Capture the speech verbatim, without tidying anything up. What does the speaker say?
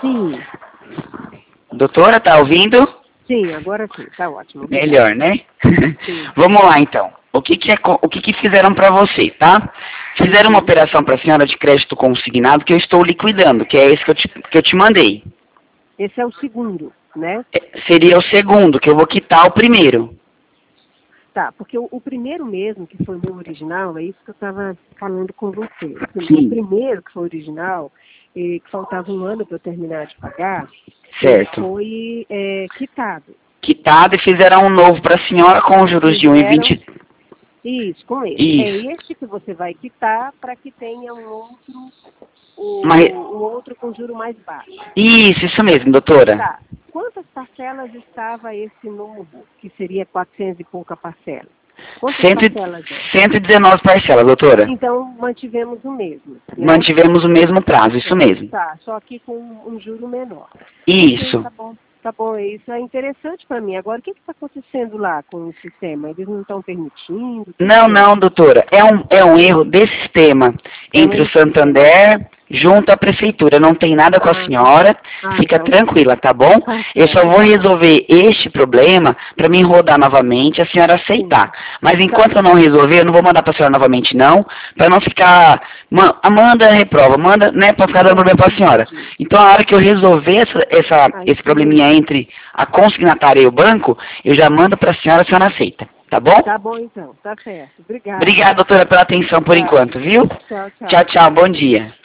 Sim. Doutora, tá ouvindo? Sim, agora sim, tá ótimo. Melhor, né? Sim. Vamos lá, então. O que que, é, co- o que que fizeram para você, tá? Fizeram uma operação para a senhora de crédito consignado que eu estou liquidando, que é esse que eu te, que eu te mandei. Esse é o segundo, né? É, seria o segundo, que eu vou quitar o primeiro. Tá, porque o, o primeiro mesmo, que foi o meu original, é isso que eu estava falando com você. O Sim. primeiro, que foi o original, eh, que faltava um ano para eu terminar de pagar, Certo. ele foi é, quitado. Quitado e fizeram um novo para a senhora com juros de um Fizeram vírgula vinte. isso, com esse. Isso. É esse que você vai quitar para que tenha um outro, o, Mas- um outro com juro mais baixo. Isso, isso mesmo, doutora. Tá. Quantas parcelas estava esse novo, que seria quatrocentos e pouca parcela? Quantas Cento e- parcelas é? cento e dezenove parcelas, doutora. Então, mantivemos o mesmo, né? Mantivemos o mesmo prazo, isso mesmo. Tá, só que com um juro menor. Isso. Ok, tá bom. Tá bom, isso é interessante para mim. Agora, o que está acontecendo lá com o sistema? Eles não estão permitindo? O que Não, que é? não, doutora. É um, é um erro desse sistema É um entre o erro do Santander junto à prefeitura. Não tem nada com a Ah, senhora. ah, Fica então, tranquila, tá bom? tá Eu só certo, vou tá bom. resolver este problema para mim rodar novamente e a senhora aceitar. Mas enquanto eu não resolver, eu não vou mandar para a senhora novamente não, para não ficar ma- manda reprova, manda, né, para ficar dando problema para a senhora. Então a hora que eu resolver essa, essa, Aí esse sim. probleminha entre a consignatária e o banco, eu já mando para a senhora, a senhora aceita. Tá bom? Tá bom, então. Tá certo. Obrigada. Obrigado, doutora, pela atenção por Tá. enquanto, viu? Tchau, tchau. Tchau, tchau, bom dia.